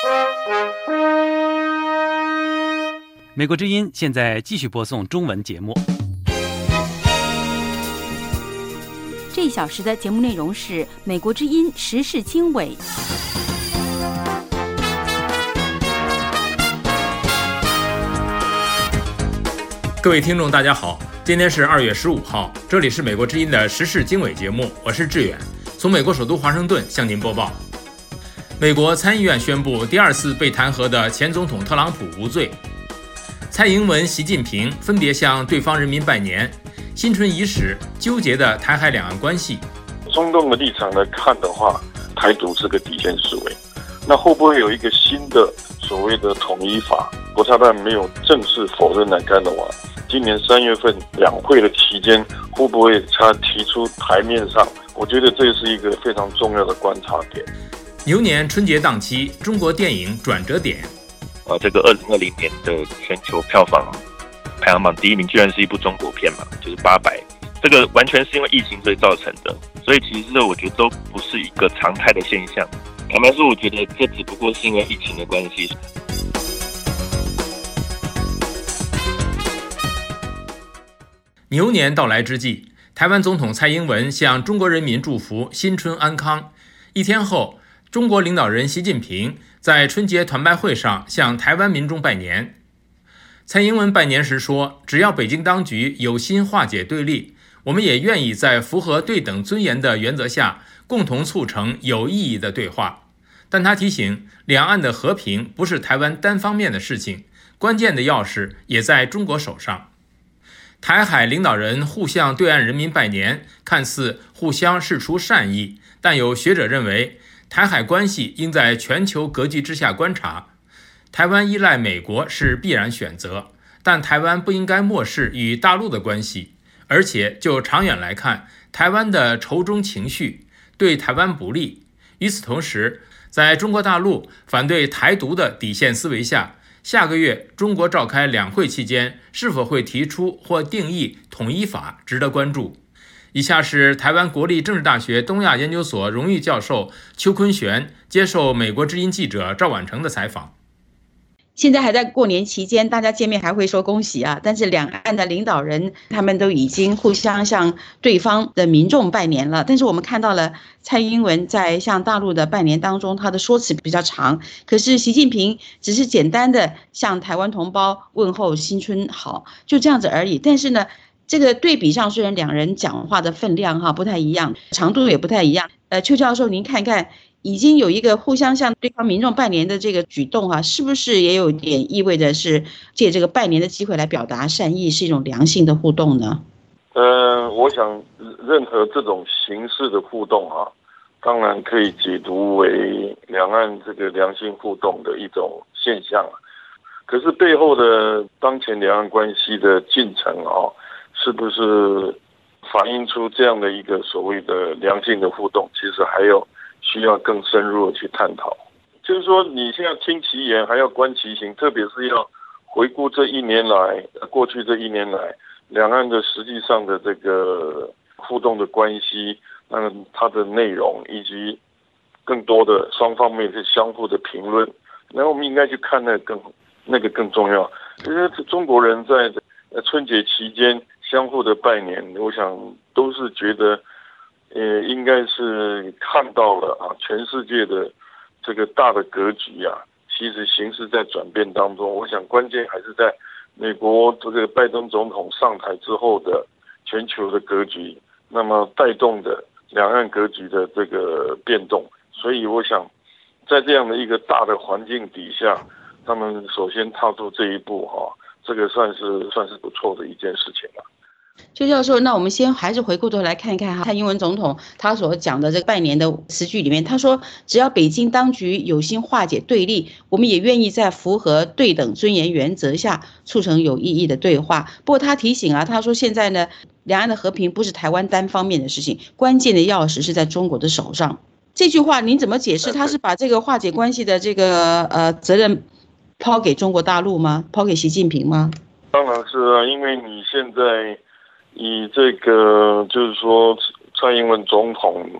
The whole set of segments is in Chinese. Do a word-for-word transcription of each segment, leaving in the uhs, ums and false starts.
美国之音现在继续播送中文节目。 这一小时的节目内容是美国之音时事经纬。 各位听众大家好，今天是二月十五号，这里是美国之音的时事经纬节目，我是志远，从美国首都华盛顿向您播报。美国参议院宣布第二次被弹劾的前总统特朗普无罪。蔡英文、习近平分别向对方人民拜年，新春伊始，纠结的台海两岸关系。 中共的立场来看的话，台独是个底线思维。那会不会有一个新的所谓的统一法？国台办没有正式否认来看的话，今年三月份两会的期间，会不会他提出台面上？我觉得这是一个非常重要的观察点。 牛年春节档期，中国电影转折点。 呃，这个二零二零年的全球票房排行榜第一名居然是一部中国片嘛，就是八百，这个完全是因为疫情所以造成的，所以其实我觉得都不是一个常态的现象。坦白说，我觉得这只不过是因为疫情的关系。 牛年到来之际，台湾总统蔡英文向中国人民祝福新春安康。一天后，中国领导人习近平在春节团拜会上向台湾民众拜年。蔡英文拜年时说，只要北京当局有心化解对立，我们也愿意在符合对等尊严的原则下，共同促成有意义的对话。但他提醒，两岸的和平不是台湾单方面的事情，关键的钥匙也在中国手上。台海领导人互向对岸人民拜年，看似互相释出善意，但有学者认为，台海关系应在全球格局之下观察。台湾依赖美国是必然选择，但台湾不应该漠视与大陆的关系，而且就长远来看，台湾的仇中情绪对台湾不利。与此同时，在中国大陆反对台独的底线思维下，下个月中国召开两会期间是否会提出或定义统一法，值得关注。以下是台湾国立政治大学东亚研究所荣誉教授邱坤玄接受美国之音记者赵婉成的采访。 现在还在过年期间，大家见面还会说恭喜啊，但是两岸的领导人他们都已经互相向对方的民众拜年了。但是我们看到了蔡英文在向大陆的拜年当中，他的说辞比较长，可是习近平只是简单的向台湾同胞问候新春好，就这样子而已。但是呢，这个对比上虽然两人讲话的分量哈不太一样，长度也不太一样。呃，邱教授您看看，已经有一个互相向对方民众拜年的这个举动哈，是不是也有点意味着是借这个拜年的机会来表达善意，是一种良性的互动呢？ 呃，我想任何这种形式的互动啊，当然可以解读为两岸这个良性互动的一种现象。可是背后的当前两岸关系的进程啊，是不是反映出这样的一个所谓的良性的互动，其实还有需要更深入的去探讨。就是说你现在听其言还要观其行，特别是要回顾这一年来过去这一年来两岸的实际上的这个互动的关系，那它的内容以及更多的双方面是相互的评论，然后我们应该去看那个更那个更重要。因为中国人在春节期间相互的拜年，我想都是觉得呃，应该是看到了啊，全世界的这个大的格局啊，其实形势在转变当中。我想关键还是在美国这个拜登总统上台之后的全球的格局，那么带动的两岸格局的这个变动。所以我想，在这样的一个大的环境底下，他们首先踏出这一步哈、啊，这个算是算是不错的一件事情了。 邱教授，那我们先还是回过头来看一看哈，蔡英文总统他所讲的这个拜年的词句里面，他说只要北京当局有心化解对立，我们也愿意在符合对等尊严原则下促成有意义的对话。不过他提醒啊，他说现在呢，两岸的和平不是台湾单方面的事情，关键的钥匙是在中国的手上。这句话您怎么解释？他是把这个化解关系的这个呃责任抛给中国大陆吗？抛给习近平吗？ 当然是啊，因为你现在以这个就是说蔡英文总统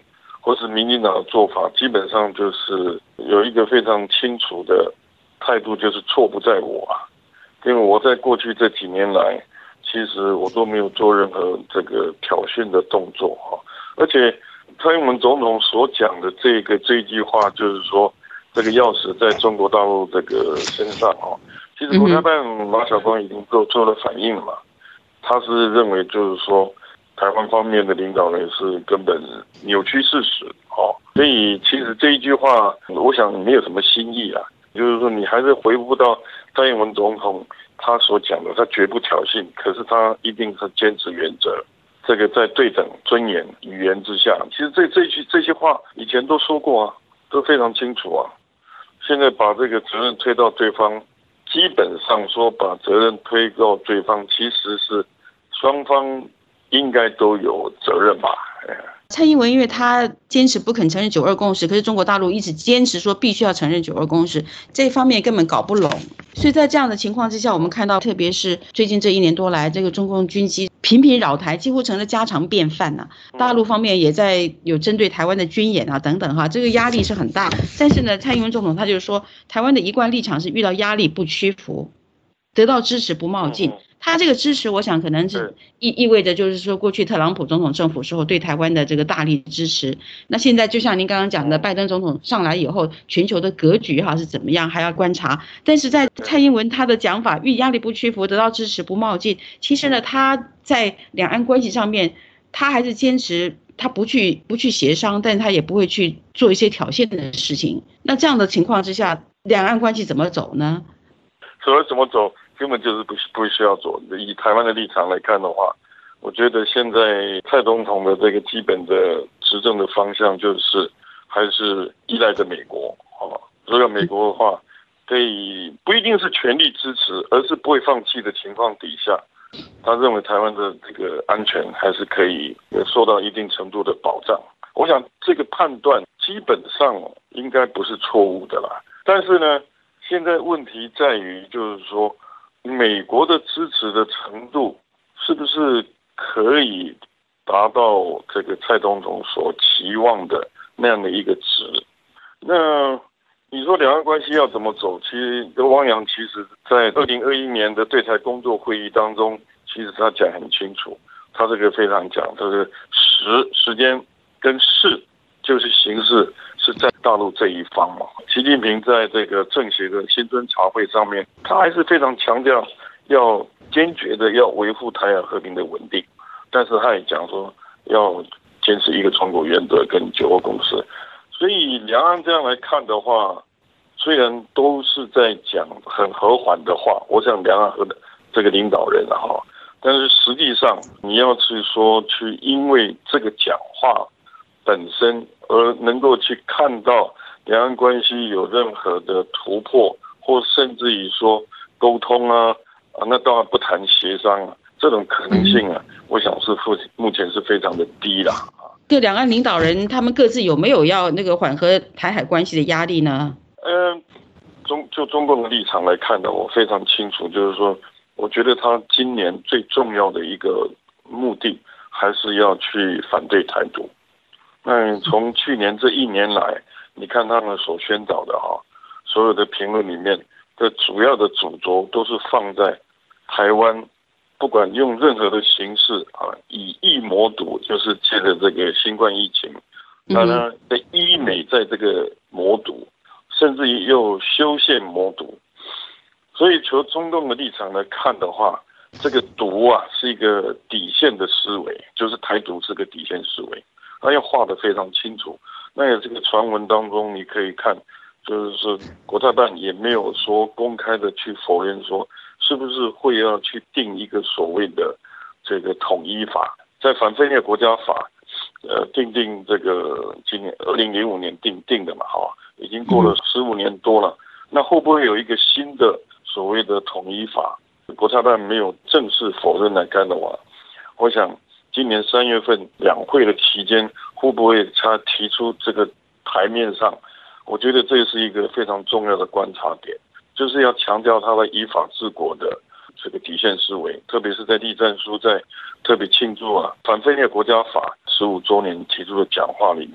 或是民进党的做法，基本上就是有一个非常清楚的态度，就是错不在我啊。因为我在过去这几年来，其实我都没有做任何这个挑衅的动作哈。而且蔡英文总统所讲的这个这一句话，就是说这个钥匙在中国大陆这个身上哈。其实国台办马晓光已经做做了反应了嘛，他是认为就是说台湾方面的领导人是根本扭曲事实哦，所以其实这一句话我想没有什么新意啊，就是说你还是回复到蔡英文总统他所讲的，他绝不挑衅，可是他一定是坚持原则，这个在对等尊严语言之下，其实这这句这些话以前都说过啊，都非常清楚啊，现在把这个责任推到对方，基本上说把责任推到对方，其实是双方应该都有责任吧。 蔡英文因为他坚持不肯承认九二共识，可是中国大陆一直坚持说必须要承认九二共识，这方面根本搞不拢。所以在这样的情况之下，我们看到特别是最近这一年多来，这个中共军机频频扰台，几乎成了家常便饭啊。大陆方面也在有针对台湾的军演啊等等哈，这个压力是很大。但是呢，蔡英文总统他就是说，台湾的一贯立场是遇到压力不屈服，得到支持不冒进。他这个支持，我想可能是意意味着就是说，过去特朗普总统政府时候对台湾的这个大力支持。那现在就像您刚刚讲的，拜登总统上来以后，全球的格局哈是怎么样，还要观察。但是在蔡英文他的讲法，遇压力不屈服，得到支持不冒进。其实呢，他在两岸关系上面，他还是坚持他不去不去协商，但他也不会去做一些挑衅的事情。那这样的情况之下，两岸关系怎么走呢？ 所以怎么走？根本就是不不需要做。以台湾的立场来看的话，我觉得现在蔡总统的这个基本的执政的方向就是还是依赖着美国啊。如果美国的话，可以不一定是全力支持，而是不会放弃的情况底下，他认为台湾的这个安全还是可以受到一定程度的保障。我想这个判断基本上应该不是错误的啦。但是呢，现在问题在于就是说，美国的支持的程度是不是可以达到这个蔡总统所期望的那样的一个值？那你说两岸关系要怎么走？其实汪洋其实在二零二一年的对台工作会议当中，其实他讲很清楚，他这个非常讲，这个时时间跟势就是形势是在大陆这一方嘛。习近平在这个政协的新春茶会上面，他还是非常强调要坚决的要维护台海和平的稳定，但是他也讲说要坚持一个中国原则跟九二共识。所以两岸这样来看的话，虽然都是在讲很和缓的话，我想两岸和这个领导人哈，但是实际上你要去说去因为这个讲话本身而能够去看到两岸关系有任何的突破，或甚至于说沟通啊，啊那当然不谈协商啊，这种可能性啊，我想是目前是非常的低啦。 各两岸领导人他们各自有没有要那个缓和台海关系的压力呢？ 嗯，中就中共的立场来看呢，我非常清楚，就是说，我觉得他今年最重要的一个目的还是要去反对台独。那从去年这一年来，你看他们所宣导的哈，所有的评论里面的主要的主轴都是放在台湾，不管用任何的形式啊，以疫谋独，就是借着这个新冠疫情，那呢在医美在这个谋独，甚至于又修宪谋独。所以从中共的立场来看的话，这个独啊是一个底线的思维，就是台独是个底线思维，他要画得非常清楚。那这个传闻当中你可以看，就是说国台办也没有说公开的去否认说是不是会要去定一个所谓的这个统一法，在反分裂国家法呃定定这个今年二零零五年定定的嘛，哈，已经过了十五年多了，那会不会有一个新的所谓的统一法？国台办没有正式否认来看的话，我想今年三月份两会的期间，会不会他提出这个台面上？我觉得这是一个非常重要的观察点，就是要强调他的依法治国的这个底线思维，特别是在栗战书在特别庆祝啊反分裂国家法十五周年提出的讲话里面，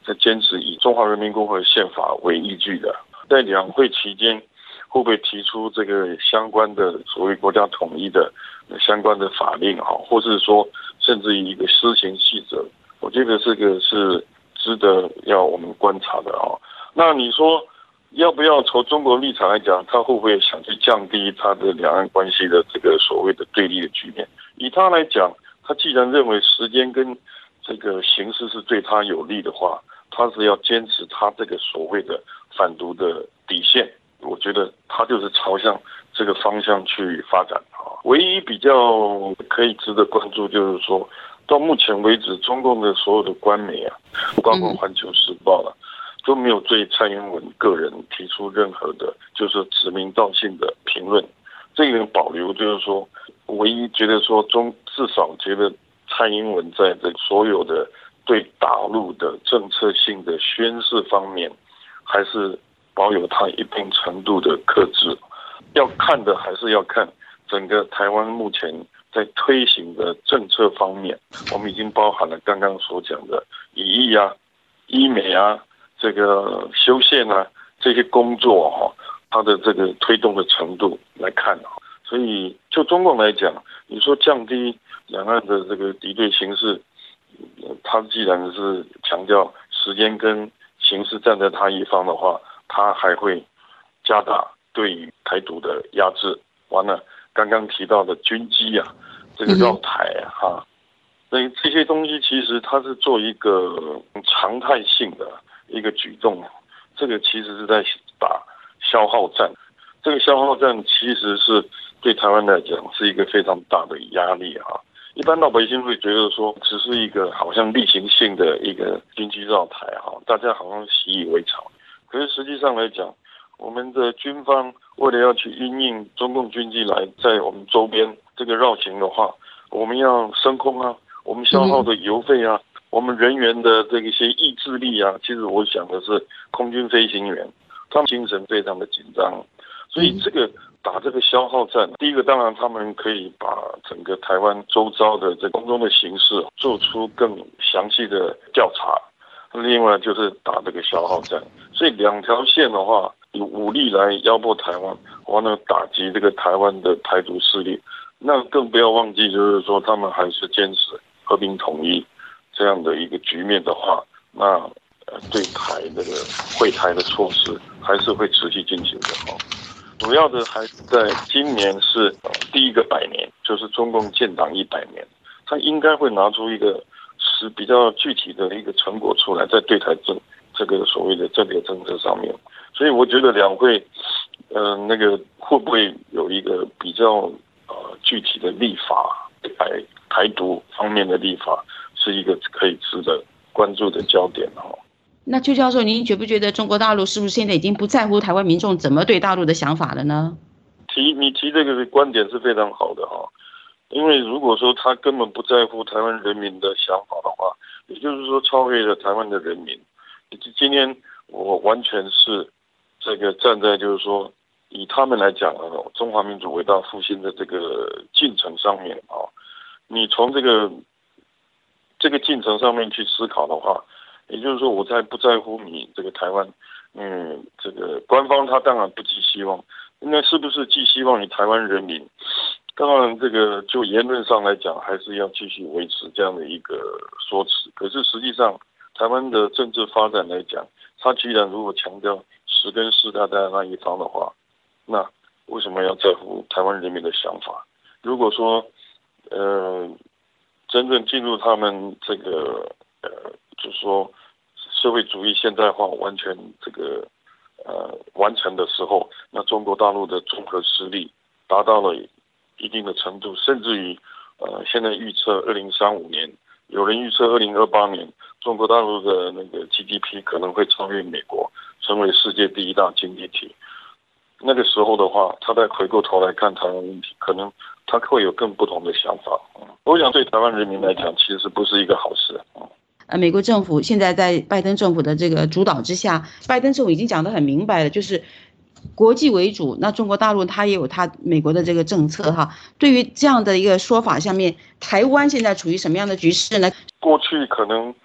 在坚持以中华人民共和国宪法为依据的。在两会期间，会不会提出这个相关的所谓国家统一的相关的法令哈，或是说甚至于一个施行细则，我觉得这个是值得要我们观察的哈。那你说要不要从中国立场来讲，他会不会想去降低他的两岸关系的这个所谓的对立的局面？以他来讲，他既然认为时间跟这个形势是对他有利的话，他是要坚持他这个所谓的反独的底线。我觉得他就是朝向这个方向去发展啊。唯一比较可以值得关注就是说，到目前为止，中共的所有的官媒啊，包括《环球时报》了，都没有对蔡英文个人提出任何的，就是指名道姓的评论。这个保留就是说，唯一觉得说中至少觉得蔡英文在这所有的对大陆的政策性的宣示方面，还是保有它一定程度的克制。要看的还是要看整个台湾目前在推行的政策方面，我们已经包含了刚刚所讲的以医啊、医美啊、这个修宪啊这些工作哈、啊，它的这个推动的程度来看啊。所以就中共来讲，你说降低两岸的这个敌对形势，他既然是强调时间跟形势站在他一方的话，他还会加大对于台独的压制。完了，刚刚提到的军机啊，这个绕台啊，哈，所以这些东西其实它是做一个常态性的一个举动，这个其实是在打消耗战。这个消耗战其实是对台湾来讲是一个非常大的压力哈。一般老百姓会觉得说，只是一个好像例行性的一个军机绕台哈，大家好像习以为常。可是实际上来讲，我们的军方为了要去因应中共军机来在我们周边这个绕行的话，我们要升空啊，我们消耗的油费啊，我们人员的这一些意志力啊，其实我想的是空军飞行员，他们精神非常的紧张，所以这个打这个消耗战，第一个当然他们可以把整个台湾周遭的这空中的形势做出更详细的调查，另外就是打这个消耗战。所以两条线的话，以武力来压迫台湾，完了打击这个台湾的台独势力，那更不要忘记就是说他们还是坚持和平统一这样的一个局面的话，那呃对台这个惠台的措施还是会持续进行的哈。主要的还是在今年是第一个百年，就是中共建党一百年，他应该会拿出一个是比较具体的一个成果出来，在对台政这个所谓的战略政策上面。所以我觉得两会，呃，那个会不会有一个比较呃具体的立法，台台独方面的立法，是一个可以值得关注的焦点哈。 那邱教授，您觉不觉得中国大陆是不是现在已经不在乎台湾民众怎么对大陆的想法了呢？ 提你提这个观点是非常好的哈，因为如果说他根本不在乎台湾人民的想法的话，也就是说超越了台湾的人民。今天我完全是这个站在就是说以他们来讲啊，中华民族伟大复兴的这个进程上面啊，你从这个这个进程上面去思考的话，也就是说我在不在乎你这个台湾，嗯，这个官方他当然不寄希望，那是不是寄希望你台湾人民？当然这个就言论上来讲，还是要继续维持这样的一个说辞。可是实际上，台湾的政治发展来讲，他居然如果强调十跟四他在那一方的话，那为什么要在乎台湾人民的想法？如果说，呃，真正进入他们这个呃，就是说社会主义现代化完全这个呃完成的时候，那中国大陆的综合实力达到了一定的程度，甚至于呃现在预测二零三五年，有人预测二零二八年中国大陆的那个 G D P 可能会超越美国，成为世界第一大经济体。那个时候的话，他再回过头来看台湾问题，可能他会有更不同的想法。我想对台湾人民来讲，其实不是一个好事。 呃，美国政府现在在拜登政府的这个主导之下，拜登政府已经讲得很明白了，就是国际为主，那中国大陆它也有它美国的这个政策哈。对于这样的一个说法下面，台湾现在处于什么样的局势呢？ 过去可能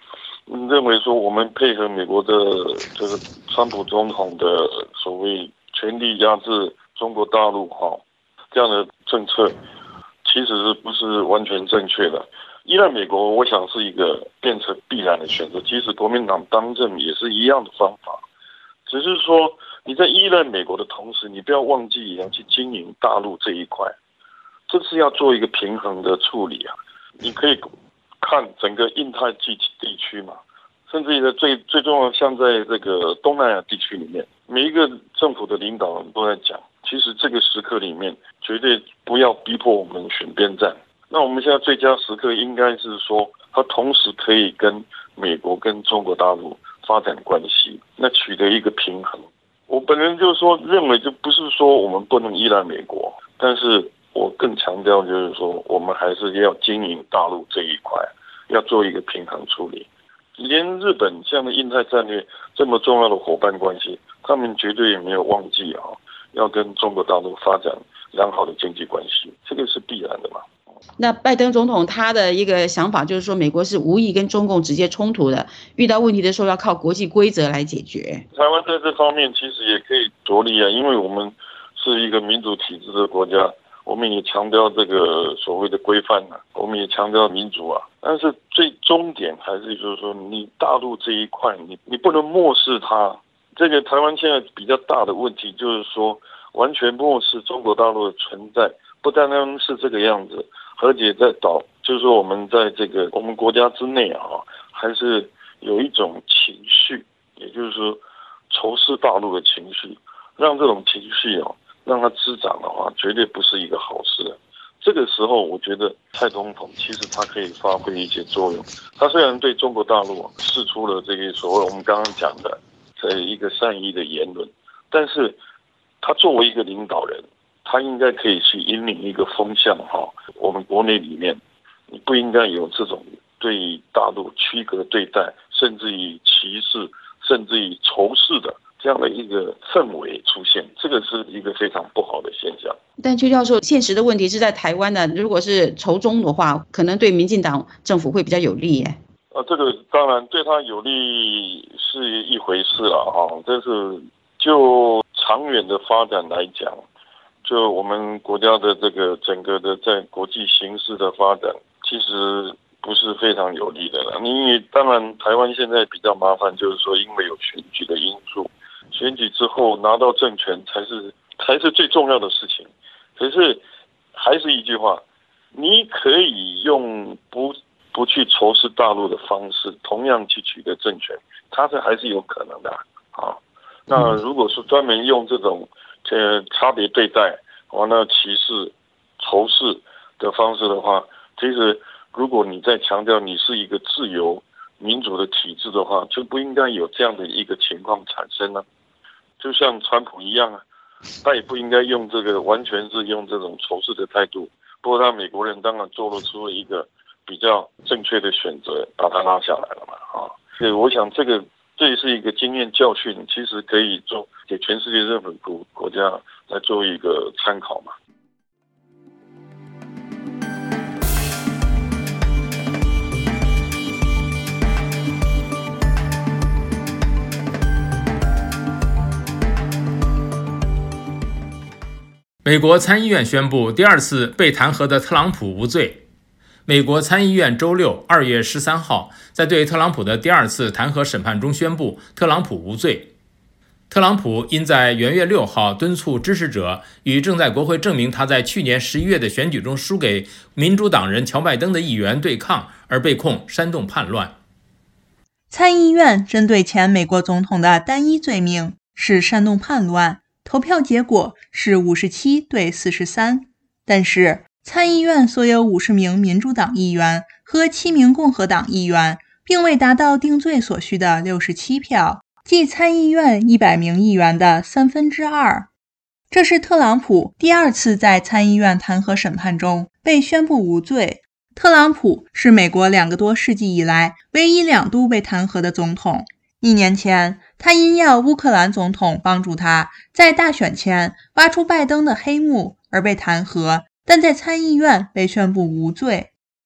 认为说我们配合美国的这个川普总统的所谓全力压制中国大陆哈这样的政策，其实是不是完全正确的？依赖美国，我想是一个变成必然的选择。即使国民党当政也是一样的方法，只是说你在依赖美国的同时，你不要忘记也要去经营大陆这一块，这是要做一个平衡的处理啊。你可以看整个印太地地区嘛，甚至于在最最重要，像在这个东南亚地区里面，每一个政府的领导人都在讲，其实这个时刻里面绝对不要逼迫我们选边站。那我们现在最佳时刻应该是说，它同时可以跟美国跟中国大陆发展关系，那取得一个平衡。我本人就是说，认为就不是说我们不能依赖美国，但是我更强调就是说，我们还是要经营大陆这一块，要做一个平衡处理。连日本这样的印太战略这么重要的伙伴关系，他们绝对也没有忘记啊，要跟中国大陆发展良好的经济关系，这个是必然的嘛。 那拜登总统他的一个想法就是说，美国是无意跟中共直接冲突的，遇到问题的时候要靠国际规则来解决。 台湾在这方面其实也可以着力啊，因为我们是一个民主体制的国家，我们也强调这个所谓的规范啊，我们也强调民主啊。但是最终点还是就是说，你大陆这一块，你你不能漠视它。这个台湾现在比较大的问题就是说，完全漠视中国大陆的存在，不单单是这个样子。而且在岛，就是说我们在这个我们国家之内啊，还是有一种情绪，也就是说仇视大陆的情绪，让这种情绪啊，让它滋长的话，绝对不是一个好事。这个时候，我觉得蔡总统其实他可以发挥一些作用。他虽然对中国大陆啊释出了这个所谓我们刚刚讲的这一个善意的言论，但是他作为一个领导人，他应该可以去引领一个风向哈，我们国内里面，你不应该有这种对大陆区隔对待，甚至于歧视，甚至于仇视的这样的一个氛围出现，这个是一个非常不好的现象。 但邱教授，现实的问题是在台湾呢，如果是仇中的话，可能对民进党政府会比较有利耶。 啊，这个当然对他有利是一回事了哈，但是就长远的发展来讲，就我们国家的这个整个的在国际形势的发展，其实不是非常有利的了。因为当然台湾现在比较麻烦，就是说因为有选举的因素，选举之后拿到政权才是才是最重要的事情。可是还是一句话，你可以用不不去仇视大陆的方式，同样去取得政权，它是还是有可能的啊。那如果是专门用这种呃差别对待，完了歧视、仇视的方式的话，其实如果你在强调你是一个自由民主的体制的话，就不应该有这样的一个情况产生呢、啊。就像川普一样啊，他也不应该用这个完全是用这种仇视的态度。不过他美国人当然做了出了一个比较正确的选择，把他拉下来了嘛啊。所以我想这个这也是一个经验教训，其实可以做给全世界任何国国家来做一个参考嘛。 美国参议院宣布，第二次被弹劾的特朗普无罪。美国参议院周六二月十三号在对特朗普的第二次弹劾审判中宣布，特朗普无罪。特朗普因在元月六号敦促支持者与正在国会证明他在去年十一月的选举中输给民主党人乔拜登的议员对抗，而被控煽动叛乱。 参议院针对前美国总统的单一罪名是煽动叛乱，投票结果是五十七对四十三，但是参议院所有五十名民主党议员和七名共和党议员并未达到定罪所需的六十七票，即参议院一百名议员的三分之二。这是特朗普第二次在参议院弹劾审判中被宣布无罪。特朗普是美国两个多世纪以来唯一两度被弹劾的总统。一年前，他因要乌克兰总统帮助他在大选前挖出拜登的黑幕而被弹劾，但在参议院被宣布无罪。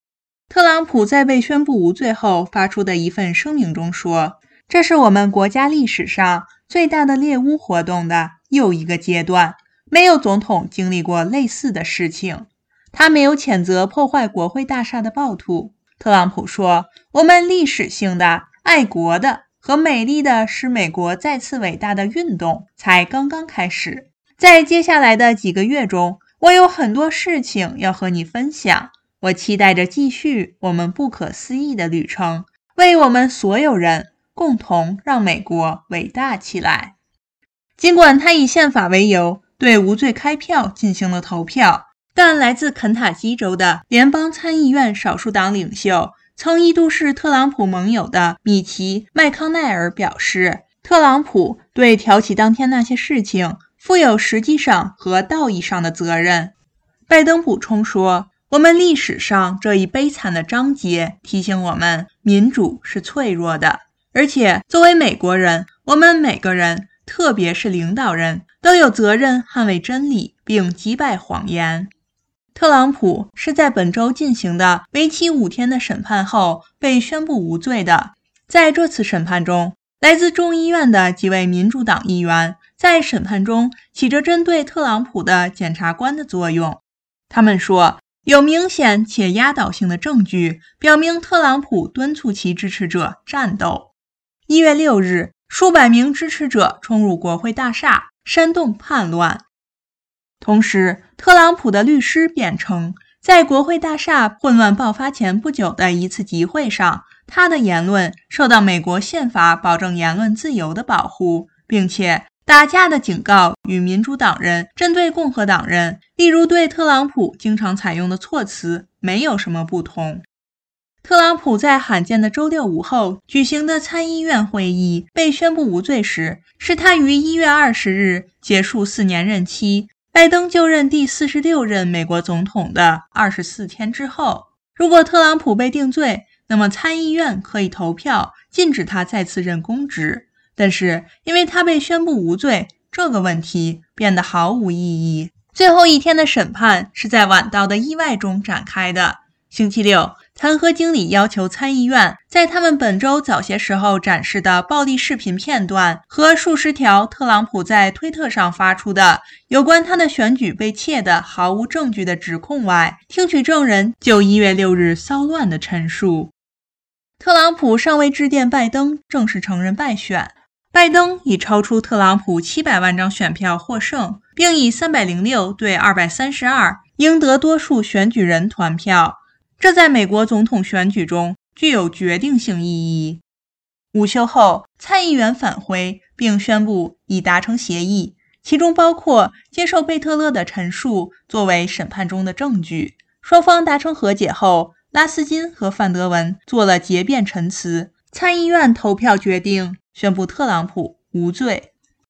特朗普在被宣布无罪后发出的一份声明中说，这是我们国家历史上最大的猎巫活动的又一个阶段，没有总统经历过类似的事情。他没有谴责破坏国会大厦的暴徒。特朗普说，我们历史性的、爱国的和美丽的使美国再次伟大的运动才刚刚开始。在接下来的几个月中，我有很多事情要和你分享。我期待着继续我们不可思议的旅程，为我们所有人共同让美国伟大起来。尽管他以宪法为由对无罪开票进行了投票，但来自肯塔基州的联邦参议院少数党领袖，曾一度是特朗普盟友的米奇·麦康奈尔表示，特朗普对挑起当天那些事情负有实际上和道义上的责任。拜登补充说，我们历史上这一悲惨的章节提醒我们，民主是脆弱的，而且作为美国人，我们每个人，特别是领导人，都有责任捍卫真理并击败谎言。特朗普是在本周进行的为期五天的审判后被宣布无罪的。在这次审判中，来自众议院的几位民主党议员在审判中起着针对特朗普的检察官的作用。他们说，有明显且压倒性的证据表明特朗普敦促其支持者战斗。一月六日，数百名支持者冲入国会大厦，煽动叛乱。同时，特朗普的律师辩称，在国会大厦混乱爆发前不久的一次集会上，他的言论受到美国宪法保证言论自由的保护，并且打架的警告与民主党人针对共和党人，例如对特朗普经常采用的措辞，没有什么不同。特朗普在罕见的周六午后举行的参议院会议被宣布无罪时，是他于一月二十日结束四年任期，拜登就任第四十六任美国总统的二十四天之后。如果特朗普被定罪，那么参议院可以投票禁止他再次任公职。但是因为他被宣布无罪，这个问题变得毫无意义。最后一天的审判是在晚到的意外中展开的。星期六，弹劾经理要求参议院在他们本周早些时候展示的暴力视频片段和数十条特朗普在推特上发出的有关他的选举被窃的毫无证据的指控外，听取证人就一月六日骚乱的陈述。特朗普尚未致电拜登正式承认败选，拜登以超出特朗普七百万张选票获胜，并以三百零六对二百三十二赢得多数选举人团票。这在美国总统选举中具有决定性意义。午休后，参议员返回并宣布已达成协议，其中包括接受贝特勒的陈述作为审判中的证据。双方达成和解后，拉斯金和范德文做了结辩陈词。参议院投票决定宣布特朗普无罪。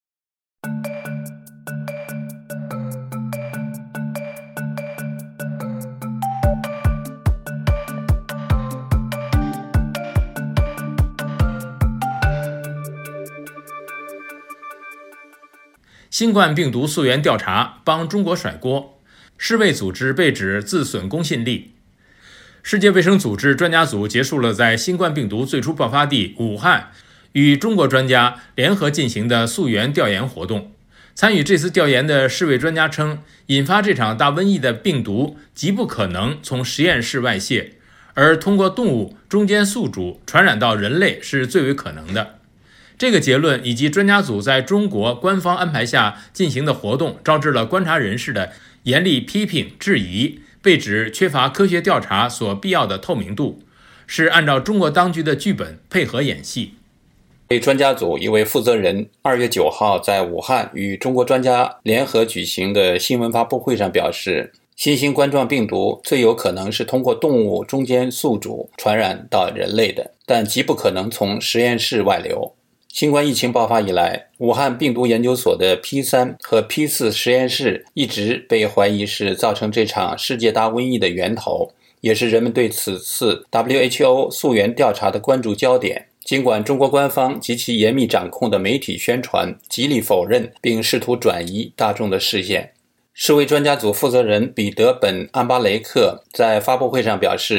新冠病毒溯源调查帮中国甩锅，世卫组织被指自损公信力。世界卫生组织专家组结束了在新冠病毒最初爆发地武汉与中国专家联合进行的溯源调研活动。参与这次调研的世卫专家称，引发这场大瘟疫的病毒极不可能从实验室外泄，而通过动物中间宿主传染到人类是最为可能的。这个结论以及专家组在中国官方安排下进行的活动，招致了观察人士的严厉批评质疑，被指缺乏科学调查所必要的透明度，是按照中国当局的剧本配合演戏。 专家组一位负责人二月九号在武汉与中国专家联合举行的新闻发布会上表示，新型冠状病毒最有可能是通过动物中间宿主传染到人类的，但极不可能从实验室外流。新冠疫情爆发以来，武汉病毒研究所的 P 三 和 P 四 实验室一直被怀疑是造成这场世界大瘟疫的源头，也是人们对此次 W H O 溯源调查的关注焦点。尽管中国官方及其严密掌控的媒体宣传极力否认并试图转移大众的视线，世卫专家组负责人彼得本·安巴雷克在发布会上表示，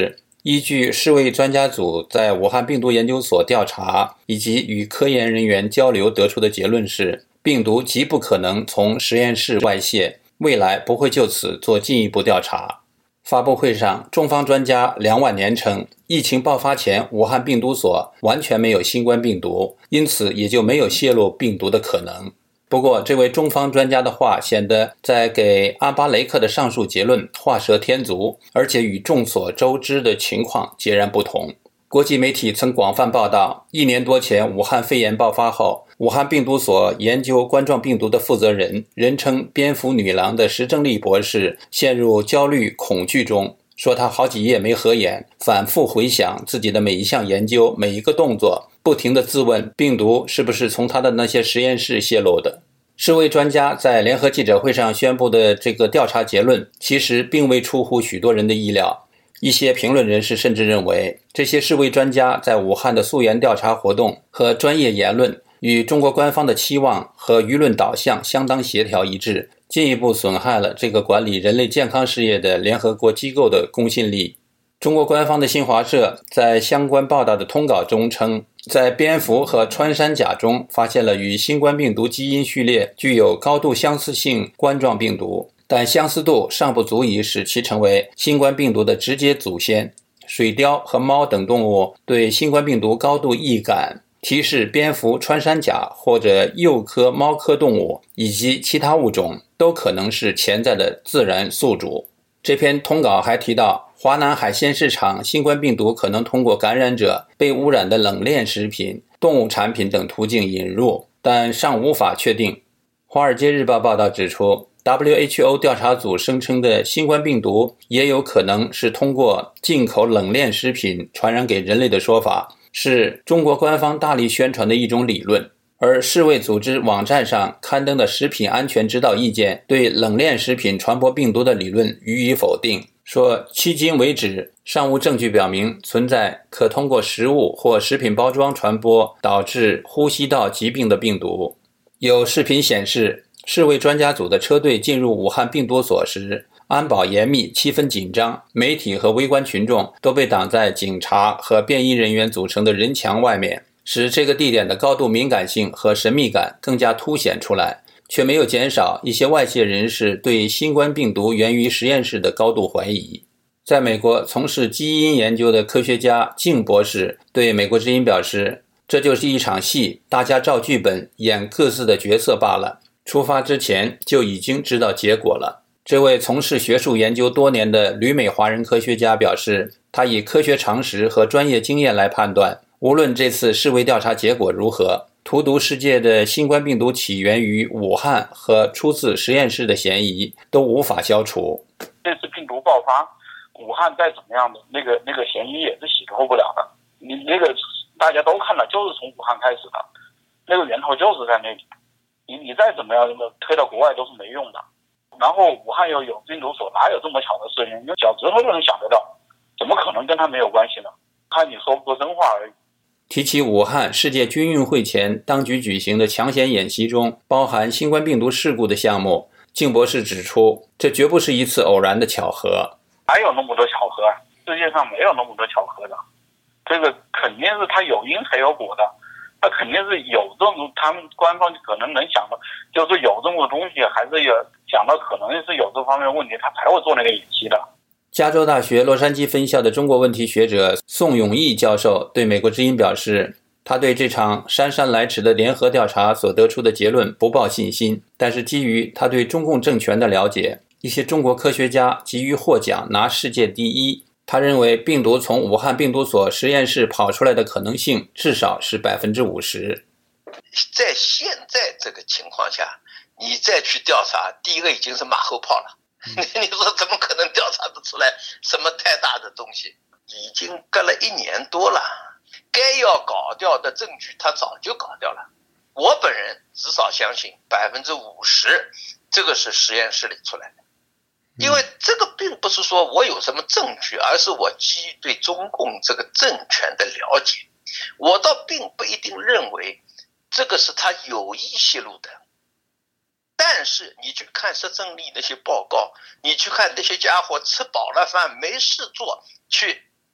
依据世卫专家组在武汉病毒研究所调查以及与科研人员交流得出的结论是，病毒极不可能从实验室外泄，未来不会就此做进一步调查。发布会上，中方专家梁万年称，疫情爆发前武汉病毒所完全没有新冠病毒，因此也就没有泄露病毒的可能。不过，这位中方专家的话显得在给阿巴雷克的上述结论画蛇添足，而且与众所周知的情况截然不同。国际媒体曾广泛报道，一年多前武汉肺炎爆发后，武汉病毒所研究冠状病毒的负责人，人称蝙蝠女郎的石正丽博士陷入焦虑恐惧中，说他好几夜没合眼，反复回想自己的每一项研究，每一个动作，不停地自问病毒是不是从他的那些实验室泄露的。世卫专家在联合记者会上宣布的这个调查结论，其实并未出乎许多人的意料。一些评论人士甚至认为，这些世卫专家在武汉的溯源调查活动和专业言论与中国官方的期望和舆论导向相当协调一致，进一步损害了这个管理人类健康事业的联合国机构的公信力。中国官方的新华社在相关报道的通稿中称，在蝙蝠和穿山甲中发现了与新冠病毒基因序列具有高度相似性冠状病毒，但相似度尚不足以使其成为新冠病毒的直接祖先。水貂和猫等动物对新冠病毒高度易感，提示蝙蝠、穿山甲或者鼬科、猫科动物以及其他物种都可能是潜在的自然宿主。这篇通稿还提到，华南海鲜市场新冠病毒可能通过感染者被污染的冷链食品、动物产品等途径引入，但尚无法确定。华尔街日报报道指出， W H O 调查组声称的新冠病毒也有可能是通过进口冷链食品传染给人类的说法，是中国官方大力宣传的一种理论。而世卫组织网站上刊登的食品安全指导意见对冷链食品传播病毒的理论予以否定，说迄今为止尚无证据表明存在可通过食物或食品包装传播导致呼吸道疾病的病毒。有视频显示，世卫专家组的车队进入武汉病毒所时，安保严密，气氛紧张，媒体和围观群众都被挡在警察和便衣人员组成的人墙外面，使这个地点的高度敏感性和神秘感更加凸显出来，却没有减少一些外界人士对新冠病毒源于实验室的高度怀疑。在美国从事基因研究的科学家敬博士对美国之音表示，这就是一场戏，大家照剧本演各自的角色罢了，出发之前就已经知道结果了。这位从事学术研究多年的旅美华人科学家表示，他以科学常识和专业经验来判断，无论这次世卫调查结果如何，荼毒世界的新冠病毒起源于武汉和出自实验室的嫌疑都无法消除。 这次病毒爆发，武汉再怎么样的那个那个嫌疑也是洗脱不了的。你那个大家都看了，就是从武汉开始的，那个源头就是在那里。你你再怎么样推到国外都是没用的。然后武汉又有病毒所，哪有这么巧的事情？用脚趾头就能想得到，怎么可能跟他没有关系呢？看你说不说真话而已。 提起武汉世界军运会前当局举行的抢险演习中包含新冠病毒事故的项目，敬博士指出，这绝不是一次偶然的巧合。 哪有那么多巧合？世界上没有那么多巧合的，这个肯定是它有因才有果的，它肯定是有这种，他们官方可能能想到，就是有这么东西，还是有想到可能是有这方面问题，他才会做那个演习的。 加州大学洛杉矶分校的中国问题学者宋永毅教授对美国之音表示，他对这场姗姗来迟的联合调查所得出的结论不抱信心，但是基于他对中共政权的了解，一些中国科学家急于获奖拿世界第一，他认为病毒从武汉病毒所实验室跑出来的可能性至少是 百分之五十。 在现在这个情况下，你再去调查，第一个已经是马后炮了。你说怎么可能调查得出来什么太大的东西？已经隔了一年多了，该要搞掉的证据他早就搞掉了。我本人至少相信 百分之五十 这个是实验室里出来的。因为这个并不是说我有什么证据，而是我基于对中共这个政权的了解，我倒并不一定认为这个是他有意泄露的。但是你去看石正丽那些报告，你去看那些家伙吃饱了饭没事做，去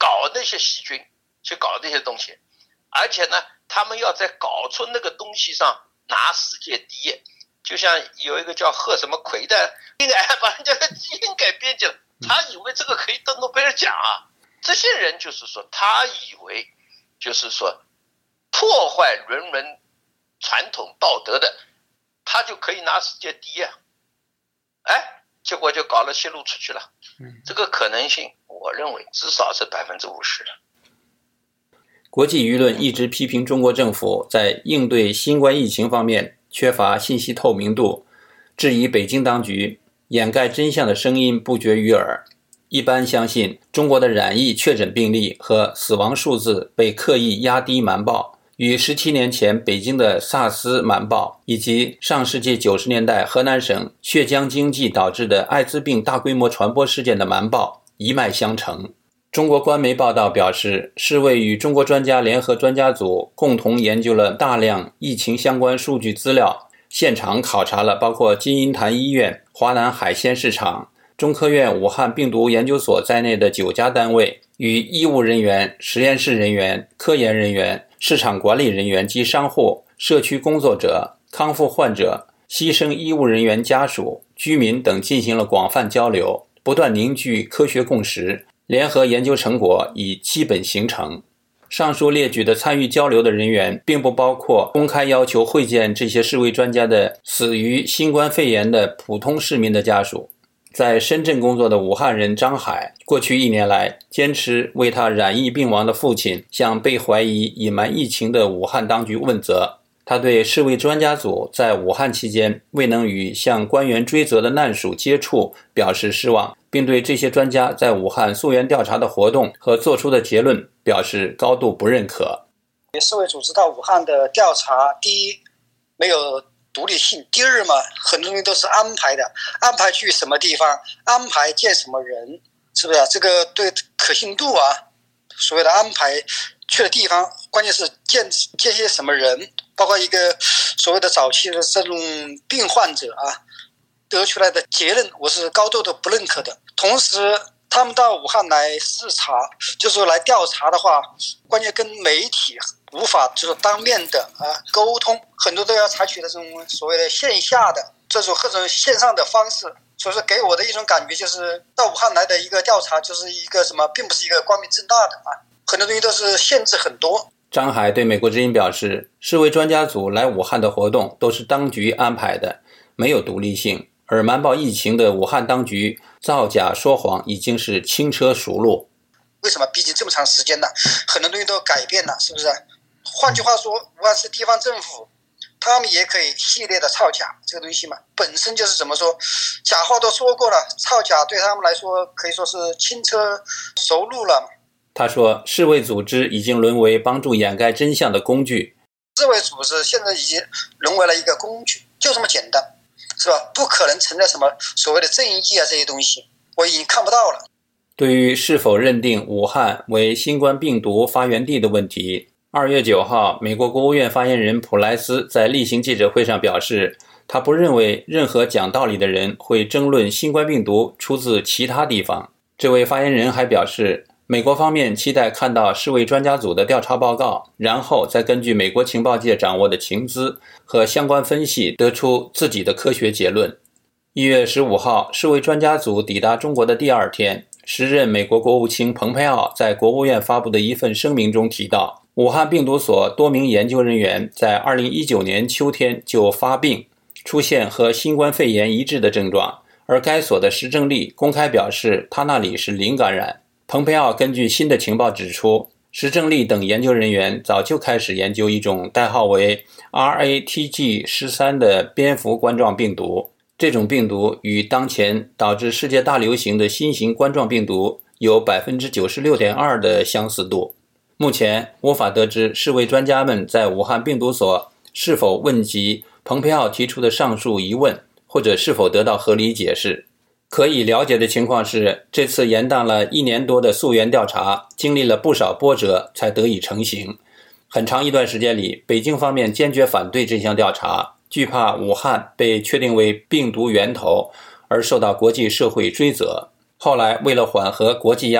搞那些细菌，去搞那些东西，而且呢，他们要在搞出那个东西上拿世界第一。就像有一个叫贺什么奎的，应该把人家的基因改编进来，他以为这个可以得诺贝尔奖啊。这些人就是说，他以为就是说破坏人文传统道德的，他就可以拿世界第一啊。哎，结果就搞了泄露出去了。这个可能性，我认为至少是百分之五十了。 国际舆论一直批评中国政府在应对新冠疫情方面缺乏信息透明度，质疑北京当局掩盖真相的声音不绝于耳。一般相信中国的染疫确诊病例和死亡数字被刻意压低瞒报，与十七年前北京的萨斯瞒报以及上世纪九十年代河南省血浆经济导致的艾滋病大规模传播事件的瞒报一脉相承。中国官媒报道表示，世卫与中国专家联合专家组共同研究了大量疫情相关数据资料，现场考察了包括金银潭医院、华南海鲜市场、中科院武汉病毒研究所在内的九家单位，与医务人员、实验室人员、科研人员、市场管理人员及商户、社区工作者、康复患者、牺牲医务人员家属、居民等进行了广泛交流，不断凝聚科学共识，联合研究成果已基本形成。上述列举的参与交流的人员，并不包括公开要求会见这些世卫专家的死于新冠肺炎的普通市民的家属。在深圳工作的武汉人张海，过去一年来坚持为他染疫病亡的父亲向被怀疑隐瞒疫情的武汉当局问责。他对世卫专家组在武汉期间未能与向官员追责的难属接触表示失望，并对这些专家在武汉溯源调查的活动和做出的结论表示高度不认可。 世卫组织到武汉的调查，第一，没有独立性；第二嘛，很多东西都是安排的，安排去什么地方，安排见什么人，是不是、啊？这个对可信度啊，所谓的安排去的地方，关键是见见些什么人，包括一个所谓的早期的这种病患者啊，得出来的结论，我是高度的不认可的。同时，他们到武汉来视察，就是说来调查的话，关键跟媒体无法就是当面的啊沟通，很多都要采取的这种所谓的线下的这种各种线上的方式。所以说给我的一种感觉就是，到武汉来的一个调查就是一个什么，并不是一个光明正大的啊，很多东西都是限制很多。 张海对美国之音表示，世卫专家组来武汉的活动都是当局安排的，没有独立性，而瞒报疫情的武汉当局造假说谎已经是轻车熟路。 为什么？毕竟这么长时间了，很多东西都改变了，是不是？换句话说，武汉市地方政府他们也可以系列的造假，这个东西嘛，本身就是怎么说，假话都说过了，造假对他们来说可以说是轻车熟路了。 他说，世卫组织已经沦为帮助掩盖真相的工具。 世卫组织现在已经沦为了一个工具，就这么简单，是吧？不可能存在什么所谓的正义啊这些东西，我已经看不到了。 对于是否认定武汉为新冠病毒发源地的问题，二月九号，美国国务院发言人普莱斯在例行记者会上表示，他不认为任何讲道理的人会争论新冠病毒出自其他地方。这位发言人还表示，美国方面期待看到世卫专家组的调查报告，然后再根据美国情报界掌握的情资和相关分析得出自己的科学结论。一月十五号，世卫专家组抵达中国的第二天，时任美国国务卿蓬佩奥在国务院发布的一份声明中提到，武汉病毒所多名研究人员在二零一九年秋天就发病，出现和新冠肺炎一致的症状，而该所的石正丽公开表示他那里是零感染。蓬佩奥根据新的情报指出，石正丽等研究人员早就开始研究一种代号为 R A T G 十三 的蝙蝠冠状病毒。这种病毒与当前导致世界大流行的新型冠状病毒有 百分之九十六点二 的相似度。目前无法得知世卫专家们在武汉病毒所是否问及蓬佩奥提出的上述疑问，或者是否得到合理解释。可以了解的情况是，这次延宕了一年多的溯源调查经历了不少波折才得以成型。很长一段时间里，北京方面坚决反对这项调查，惧怕武汉被确定为病毒源头而受到国际社会追责。后来为了缓和国际压力，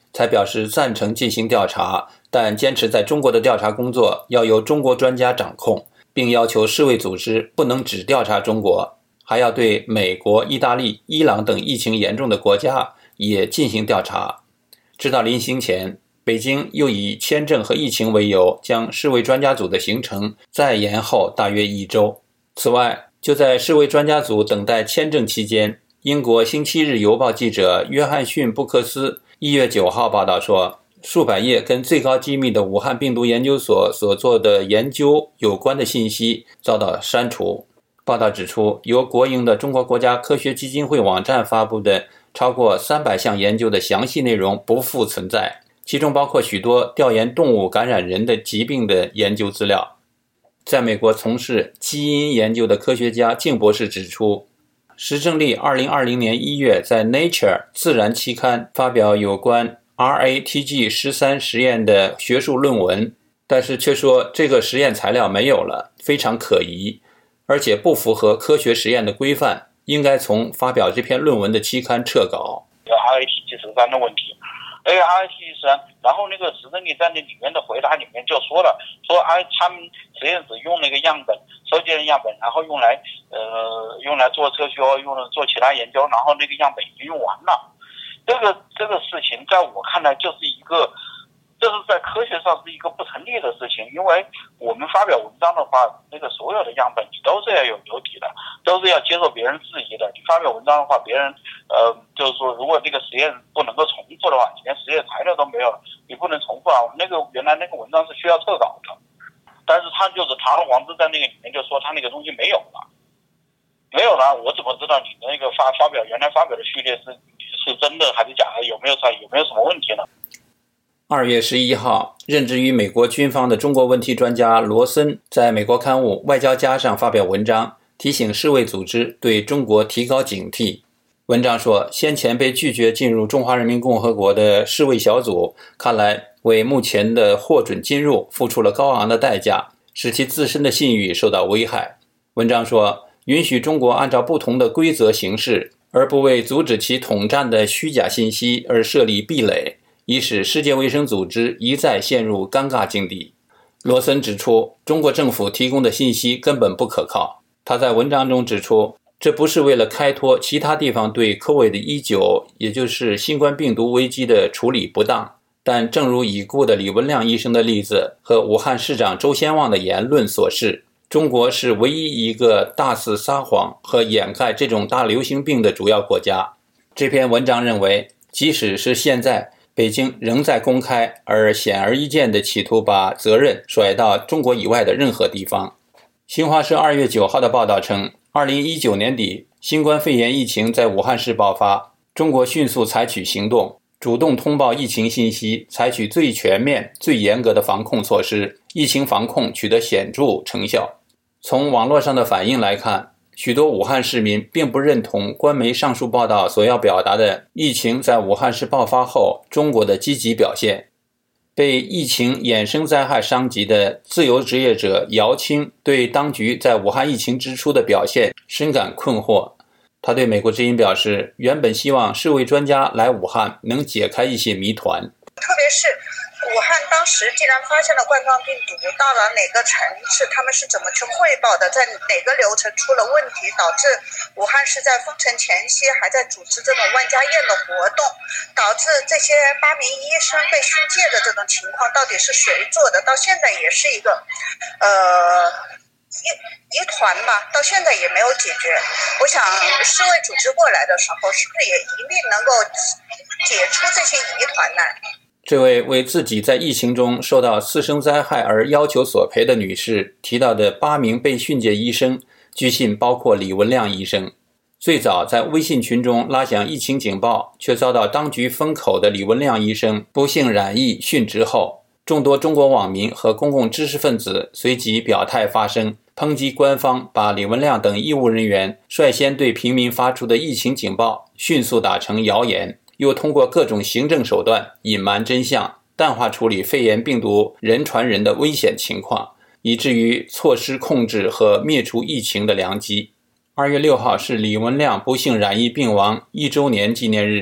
才表示赞成进行调查，但坚持在中国的调查工作要由中国专家掌控，并要求世卫组织不能只调查中国，还要对美国、意大利、伊朗等疫情严重的国家也进行调查。直到临行前，北京又以签证和疫情为由，将世卫专家组的行程再延后大约一周。此外，就在世卫专家组等待签证期间，英国《星期日邮报》记者约翰逊·布克斯一月九号报道说，数百页跟最高机密的武汉病毒研究所所做的研究有关的信息遭到删除。报道指出，由国营的中国国家科学基金会网站发布的超过三百项研究的详细内容不复存在，其中包括许多调研动物感染人的疾病的研究资料。在美国从事基因研究的科学家敬博士指出，石正丽二零二零年一月在 Nature 自然期刊发表有关 R A T G 十三 实验的学术论文，但是却说这个实验材料没有了，非常可疑，而且不符合科学实验的规范，应该从发表这篇论文的期刊撤稿。 有 R A T G 十三 的问题，那个 R A T G 十三，然后那个石正丽在那里面的回答里面就说了，说哎，他们实验室用那个样本，收集的样本，然后用来呃用来做测序，用来做其他研究，然后那个样本已经用完了。这个这个事情在我看来就是一个，这是在科学上是一个不成立的事情，因为我们发表文章的话，那个所有的样本你都是要有留底的，都是要接受别人质疑的。你发表文章的话，别人呃就是说，如果这个实验不能够重复的话，你连实验材料都没有了，你不能重复啊。那个原来那个文章是需要撤稿的，但是他就是堂而皇之在那个里面就说他那个东西没有了，没有了，我怎么知道你那个发发表原来发表的序列是是真的还是假的？有没有啥有没有什么问题呢？ 二月十一号，任职于美国军方的中国问题专家罗森在美国刊物《外交家》上发表文章，提醒世卫组织对中国提高警惕。文章说，先前被拒绝进入中华人民共和国的世卫小组，看来为目前的获准进入付出了高昂的代价，使其自身的信誉受到危害。文章说，允许中国按照不同的规则行事，而不为阻止其统战的虚假信息而设立壁垒，以使世界卫生组织一再陷入尴尬境地。罗森指出，中国政府提供的信息根本不可靠。他在文章中指出，这不是为了开脱其他地方对 COVID 十九， 也就是新冠病毒危机的处理不当，但正如已故的李文亮医生的例子和武汉市长周先旺的言论所示，中国是唯一一个大肆撒谎和掩盖这种大流行病的主要国家。这篇文章认为，即使是现在北京仍在公开而显而易见地企图把责任甩到中国以外的任何地方。新华社二月九号的报道称，二零一九年底，新冠肺炎疫情在武汉市爆发，中国迅速采取行动，主动通报疫情信息，采取最全面、最严格的防控措施，疫情防控取得显著成效。从网络上的反应来看，许多武汉市民并不认同官媒上述报道所要表达的疫情在武汉市爆发后中国的积极表现。被疫情衍生灾害伤及的自由职业者姚青对当局在武汉疫情之初的表现深感困惑。他对美国之音表示，原本希望世卫专家来武汉能解开一些谜团， 特别是武汉当时既然发现了冠状病毒，到了哪个层次，他们是怎么去汇报的，在哪个流程出了问题，导致武汉是在封城前夕还在组织这种万家宴的活动，导致这些八名医生被训诫的这种情况到底是谁做的，到现在也是一个呃疑疑团吧，到现在也没有解决。我想世卫组织过来的时候，是不是也一定能够解出这些疑团呢？ 这位为自己在疫情中受到次生灾害而要求索赔的女士提到的八名被训诫医生，据信包括李文亮医生。最早在微信群中拉响疫情警报，却遭到当局封口的李文亮医生不幸染疫殉职后，众多中国网民和公共知识分子随即表态发声，抨击官方把李文亮等医务人员率先对平民发出的疫情警报迅速打成谣言，又通过各种行政手段隐瞒真相，淡化处理肺炎病毒人传人的危险情况，以至于错失控制和灭除疫情的良机。二月六号是李文亮不幸染疫病亡一周年纪念日。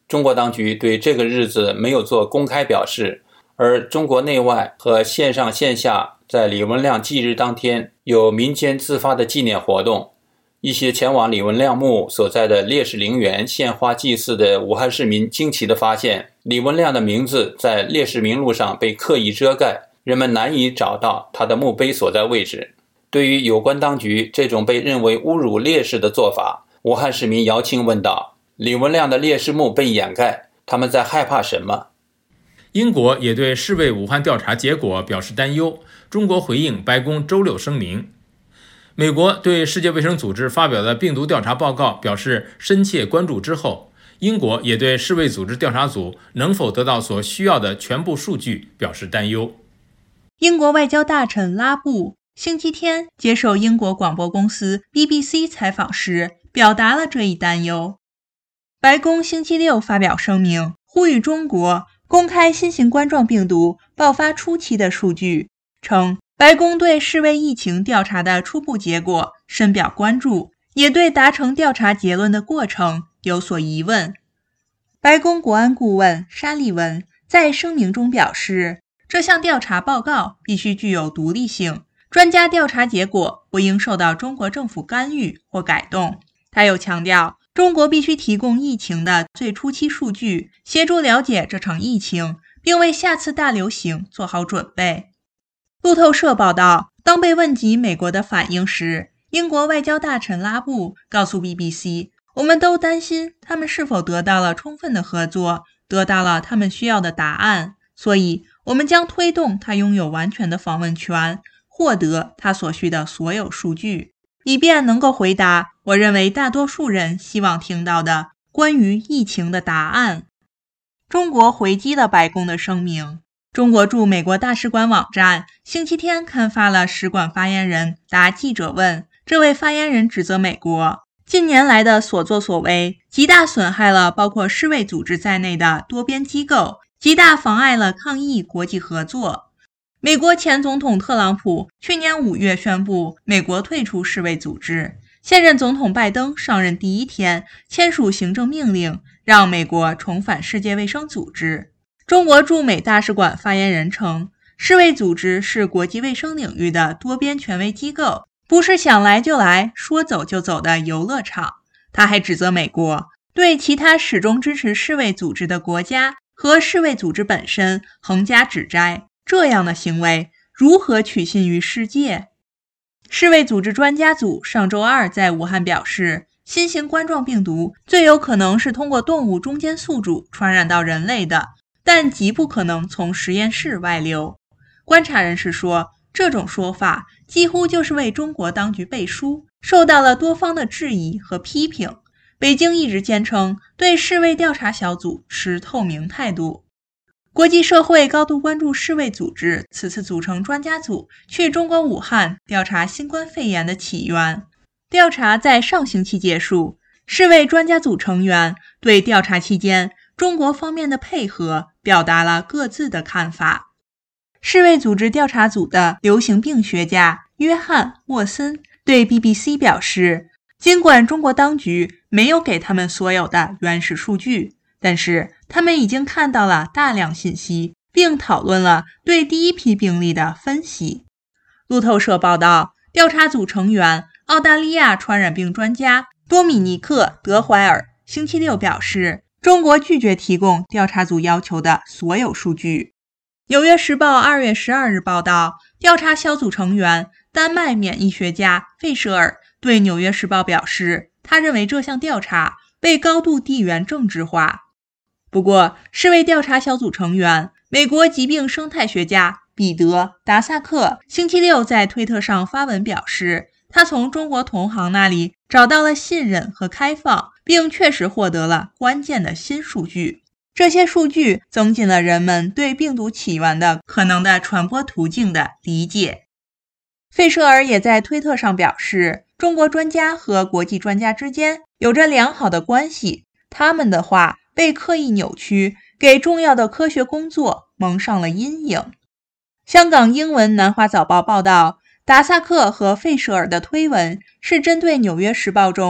中国当局对这个日子没有做公开表示，而中国内外和线上线下在李文亮忌日当天有民间自发的纪念活动。一些前往李文亮墓所在的烈士陵园献花祭祀的武汉市民惊奇地发现，李文亮的名字在烈士名录上被刻意遮盖，人们难以找到他的墓碑所在位置。对于有关当局这种被认为侮辱烈士的做法，武汉市民姚青问道：李文亮的烈士墓被掩盖，他们在害怕什么？ 英国也对世卫武汉调查结果表示担忧，中国回应白宫周六声明。美国对世界卫生组织发表的病毒调查报告表示深切关注之后，英国也对世卫组织调查组能否得到所需要的全部数据表示担忧。 英国外交大臣拉布星期天接受英国广播公司 B B C 采访时表达了这一担忧。白宫星期六发表声明，呼吁中国公开新型冠状病毒爆发初期的数据，称白宫对世卫疫情调查的初步结果深表关注，也对达成调查结论的过程有所疑问。白宫国安顾问沙利文在声明中表示，这项调查报告必须具有独立性，专家调查结果不应受到中国政府干预或改动。他又强调，中国必须提供疫情的最初期数据，协助了解这场疫情，并为下次大流行做好准备。路透社报道，当被问及美国的反应时，英国外交大臣拉布告诉 B B C， 我们都担心他们是否得到了充分的合作，得到了他们需要的答案，所以我们将推动他拥有完全的访问权，获得他所需的所有数据，以便能够回答我认为大多数人希望听到的关于疫情的答案。中国回击了白宫的声明。中国驻美国大使馆网站星期天刊发了使馆发言人答记者问，这位发言人指责美国近年来的所作所为极大损害了包括世卫组织在内的多边机构，极大妨碍了抗疫国际合作。美国前总统特朗普去年五月宣布美国退出世卫组织，现任总统拜登上任第一天签署行政命令，让美国重返世界卫生组织。中国驻美大使馆发言人称，世卫组织是国际卫生领域的多边权威机构，不是想来就来说走就走的游乐场。他还指责美国对其他始终支持世卫组织的国家和世卫组织本身横加指摘，这样的行为如何取信于世界？世卫组织专家组上周二在武汉表示，新型冠状病毒最有可能是通过动物中间宿主传染到人类的，但极不可能从实验室外流。观察人士说，这种说法几乎就是为中国当局背书，受到了多方的质疑和批评。北京一直坚称对世卫调查小组持透明态度。国际社会高度关注世卫组织此次组成专家组去中国武汉调查新冠肺炎的起源。调查在上星期结束，世卫专家组成员对调查期间中国方面的配合表达了各自的看法。世卫组织调查组的流行病学家约翰·沃森对 B B C 表示，尽管中国当局没有给他们所有的原始数据，但是他们已经看到了大量信息，并讨论了对第一批病例的分析。路透社报道，调查组成员澳大利亚传染病专家多米尼克·德怀尔星期六表示，中国拒绝提供调查组要求的所有数据。纽约时报二月十二日报道，调查小组成员丹麦免疫学家费舍尔对纽约时报表示，他认为这项调查被高度地缘政治化。不过，世卫调查小组成员美国疾病生态学家彼得·达萨克星期六在推特上发文表示，他从中国同行那里找到了信任和开放，并确实获得了关键的新数据。这些数据增进了人们对病毒起源的可能的传播途径的理解。费舍尔也在推特上表示，中国专家和国际专家之间有着良好的关系，他们的话被刻意扭曲，给重要的科学工作蒙上了阴影。香港英文南华早报报道，达萨克和费舍尔的推文是针对《纽约时报》中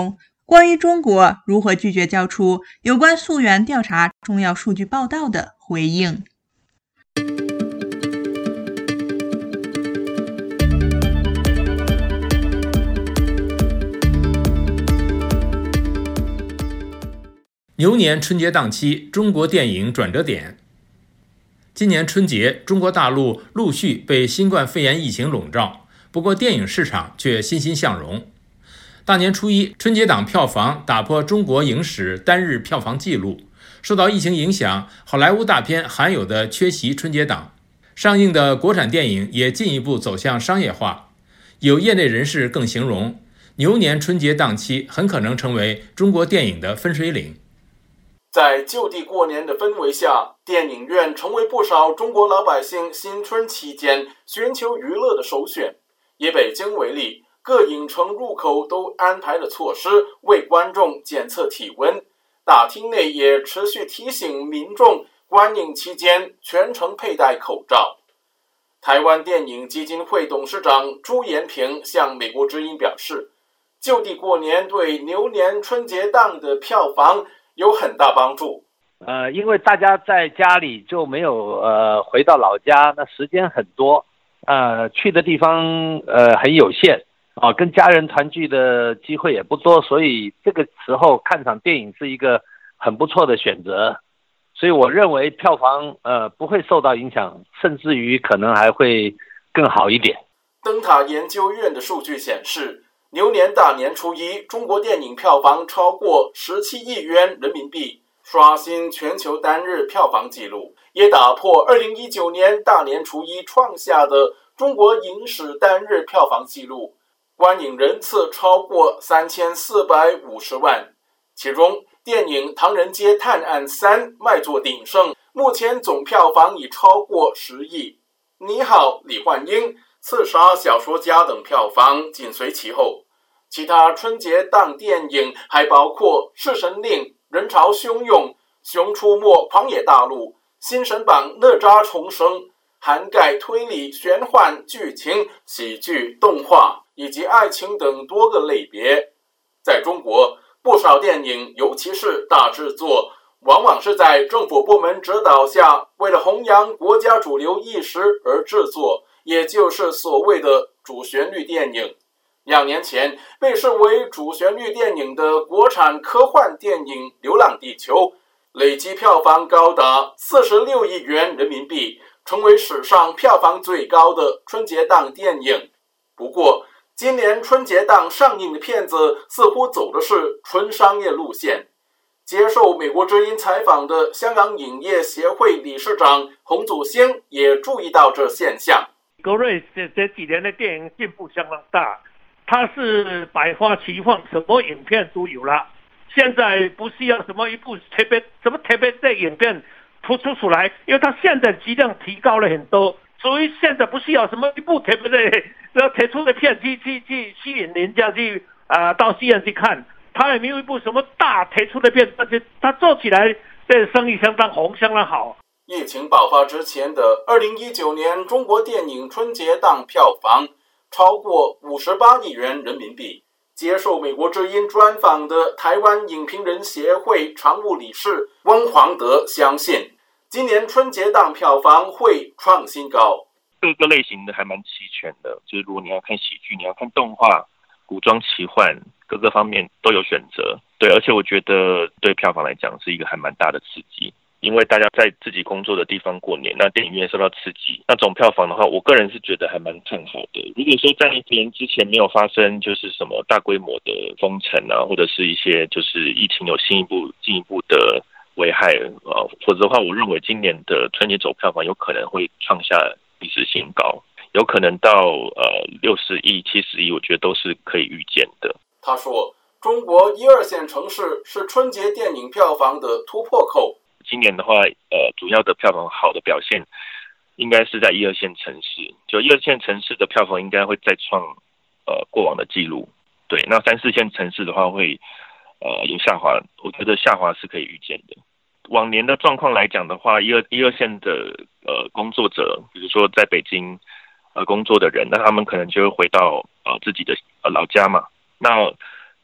关于中国如何拒绝交出有关溯源调查重要数据报道的回应。 牛年春节档期，中国电影转折点。今年春节，中国大陆陆续被新冠肺炎疫情笼罩，不过电影市场却欣欣向荣。大年初一，春节档票房打破中国影史单日票房纪录。受到疫情影响，好莱坞大片罕有的缺席春节档，上映的国产电影也进一步走向商业化。有业内人士更形容，牛年春节档期很可能成为中国电影的分水岭。 在就地过年的氛围下，电影院成为不少中国老百姓新春期间寻求娱乐的首选。以北京为例，各影城入口都安排了措施为观众检测体温，大厅内也持续提醒民众观影期间全程佩戴口罩。台湾电影基金会董事长朱延平向美国之音表示，就地过年对牛年春节档的票房有很大帮助。 呃，因为大家在家里就没有呃回到老家，那时间很多，呃，去的地方呃很有限啊，跟家人团聚的机会也不多，所以这个时候看场电影是一个很不错的选择。所以我认为票房呃不会受到影响，甚至于可能还会更好一点。 灯塔研究院的数据显示，牛年大年初一，中国电影票房超过十七亿元人民币，刷新全球单日票房纪录，也打破二零一九年大年初一创下的中国影史单日票房纪录，观影人次超过三千四百五十万。其中，电影《唐人街探案三》卖座鼎盛，目前总票房已超过十亿。你好，李焕英、刺杀小说家等票房紧随其后。其他春节档电影还包括《弑神令》、《人潮汹涌》、《熊出没》、《狂野大陆》、《新神榜》、《哪吒重生》，涵盖推理、玄幻、剧情、喜剧、动画以及爱情等多个类别。在中国，不少电影，尤其是大制作，往往是在政府部门指导下，为了弘扬国家主流意识而制作，也就是所谓的主旋律电影。两年前，被视为主旋律电影的国产科幻电影《流浪地球》，累计票房高达四十六亿元人民币，成为史上票房最高的春节档电影。不过，今年春节档上映的片子似乎走的是纯商业路线。接受美国之音采访的香港影业协会理事长洪祖兴也注意到这现象。 国内这这几年的电影进步相当大，它是百花齐放，什么影片都有了。现在不需要什么一部特别什么特别的影片突出出来，因为它现在质量提高了很多，所以现在不需要什么一部特别的要特殊的片去去去吸引人家去啊、呃、到戏院去看。它也没有一部什么大特殊的片，但是它做起来这生意相当红，相当好。 疫情爆发之前的二零一九年，中国电影春节档票房超过五十八亿元人民币。接受美国之音专访的台湾影评人协会常务理事汪黄德相信，今年春节档票房会创新高。 各个类型的还蛮齐全的，就是如果你要看喜剧，你要看动画、古装奇幻，各个方面都有选择。对，而且我觉得对票房来讲是一个还蛮大的刺激。因为大家在自己工作的地方过年，那电影院受到刺激，那总票房的话，我个人是觉得还蛮看好的。如果说在年之前没有发生就是什么大规模的封城啊，或者是一些就是疫情有进一步进一步的危害呃，否则的话，我认为今年的春节总票房有可能会创下历史新高，有可能到呃六十亿、七十亿，我觉得都是可以预见的。 他说，中国一二线城市是春节电影票房的突破口。 今年的话，呃，主要的票房好的表现，应该是在一二线城市。就一二线城市的票房应该会再创呃过往的记录。对，那三四线城市的话会呃有下滑，我觉得下滑是可以预见的。往年的状况来讲的话，一二一二线的呃工作者，比如说在北京呃工作的人，那他们可能就会回到呃自己的呃老家嘛。那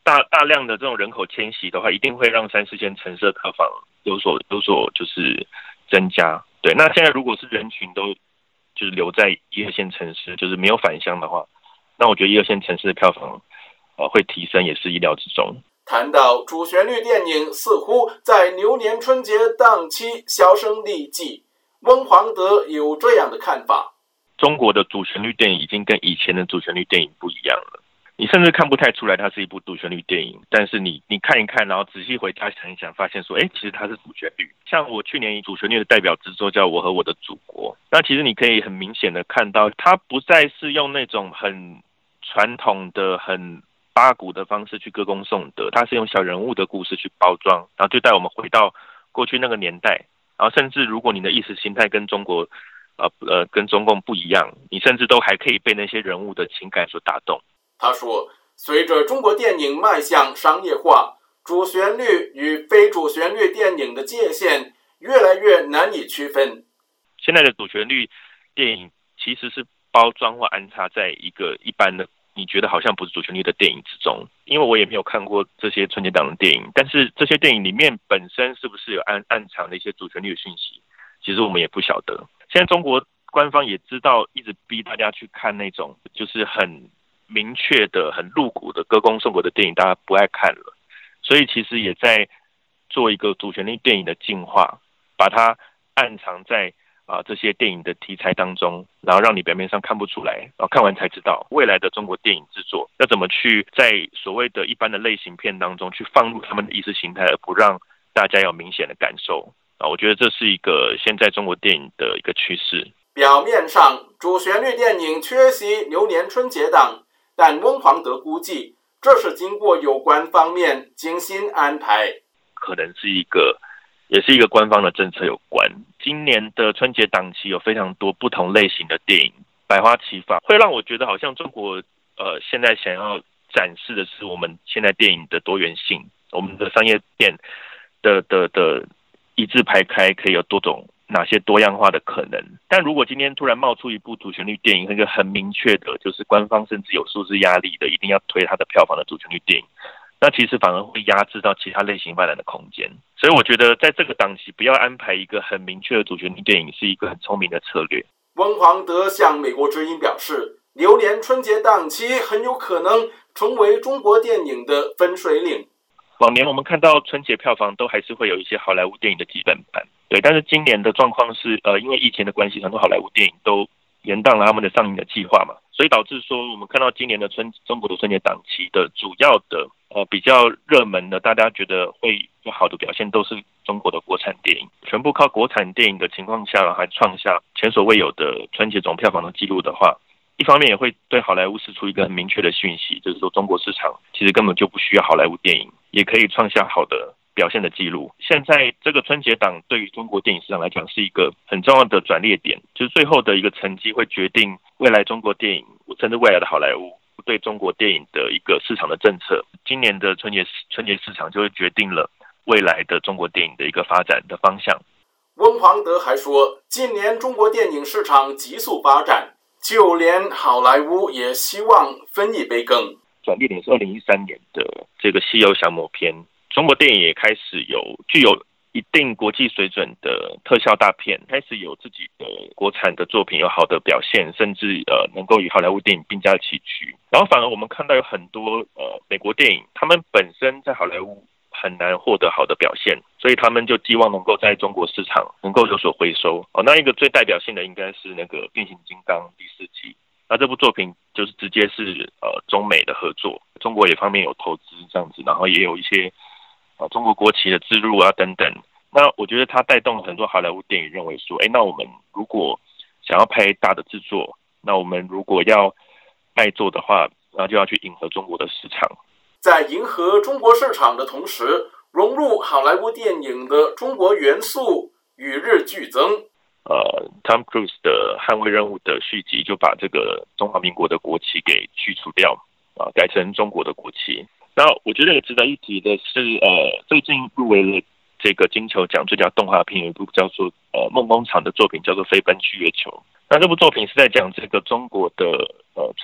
大大量的这种人口迁徙的话，一定会让三四线城市的票房有所有所就是增加。对，那现在如果是人群都就是留在一二线城市，就是没有返乡的话，那我觉得一二线城市的票房呃会提升，也是意料之中。 谈到主旋律电影似乎在牛年春节档期销声匿迹，温黄德有这样的看法。 中国的主旋律电影已经跟以前的主旋律电影不一样了，你甚至看不太出来它是一部主旋律电影，但是你你看一看，然后仔细回家想一想，发现说，哎，其实它是主旋律。像我去年以主旋律的代表之作叫《我和我的祖国》，那其实你可以很明显的看到，它不再是用那种很传统的、很八股的方式去歌功颂德，它是用小人物的故事去包装，然后就带我们回到过去那个年代，然后甚至如果你的意识形态跟中国呃呃跟中共不一样，你甚至都还可以被那些人物的情感所打动。 他说，随着中国电影迈向商业化，主旋律与非主旋律电影的界限越来越难以区分。 现在的主旋律电影其实是包装或安插在一个一般的你觉得好像不是主旋律的电影之中，因为我也没有看过这些春节档的电影，但是这些电影里面本身是不是有暗暗藏的一些主旋律的讯息，其实我们也不晓得。现在中国官方也知道，一直逼大家去看那种就是很明确的、很露骨的歌功颂德的电影，大家不爱看了，所以其实也在做一个主旋律电影的进化，把它暗藏在啊这些电影的题材当中，然后让你表面上看不出来，然后看完才知道未来的中国电影制作要怎么去在所谓的一般的类型片当中去放入他们的意识形态，而不让大家有明显的感受啊。我觉得这是一个现在中国电影的一个趋势。 表面上主旋律电影缺席牛年春节档，但温黄德估计这是经过有关方面精心安排， 可能是一个也是一个官方的政策有关。今年的春节档期有非常多不同类型的电影百花齐放，会让我觉得好像中国呃现在想要展示的是我们现在电影的多元性，我们的商业片的的的一字排开，可以有多种哪些多样化的可能。但如果今天突然冒出一部主旋律电影，一个很明确的就是官方甚至有数字压力的一定要推它的票房的主旋律电影，那其实反而会压制到其他类型发展的空间。所以我觉得在这个档期不要安排一个很明确的主旋律电影是一个很聪明的策略。 温黄德向美国之音表示，牛年春节档期很有可能成为中国电影的分水岭。 往年我们看到春节票房都还是会有一些好莱坞电影的基本盘，对，但是今年的状况是呃因为疫情的关系，很多好莱坞电影都延宕了他们的上映的计划嘛，所以导致说我们看到今年的春中国的春节档期的主要的呃比较热门的，大家觉得会有好的表现都是中国的国产电影，全部靠国产电影的情况下还创下前所未有的春节总票房的记录的话，一方面也会对好莱坞释出一个很明确的讯息，就是说中国市场其实根本就不需要好莱坞电影，也可以创下好的表现的记录。现在这个春节档对于中国电影市场来讲是一个很重要的转捩点，就是最后的一个成绩会决定未来中国电影甚至未来的好莱坞对中国电影的一个市场的政策。今年的春节春节市场就会决定了未来的中国电影的一个发展的方向。 温黄德还说，今年中国电影市场急速发展，就连好莱坞也希望分一杯羹。 转捩点是二零一三年的这个《西游降魔篇》，中国电影也开始有具有一定国际水准的特效大片，开始有自己的国产的作品有好的表现，甚至呃能够与好莱坞电影并驾齐驱。然后反而我们看到有很多呃美国电影，他们本身在好莱坞很难获得好的表现，所以他们就希望能够在中国市场能够有所回收。哦，那一个最代表性的应该是那个《变形金刚》第四季。那这部作品就是直接是呃中美的合作，中国也方面有投资这样子，然后也有一些呃中国国旗的植入啊等等。那我觉得它带动了很多好莱坞电影认为说，哎，那我们如果想要拍大的制作，那我们如果要卖座的话，那就要去迎合中国的市场。 在迎合中国市场的同时，融入好莱坞电影的中国元素与日俱增。 呃 Tom Cruise 的捍卫任务的续集就把这个中华民国的国旗给去除掉啊，改成中国的国旗。那我觉得也值得一提的是，呃，最近入围了这个金球奖最佳动画片，有一部叫做呃梦工厂的作品，叫做《飞奔去月球》。那这部作品是在讲这个中国的呃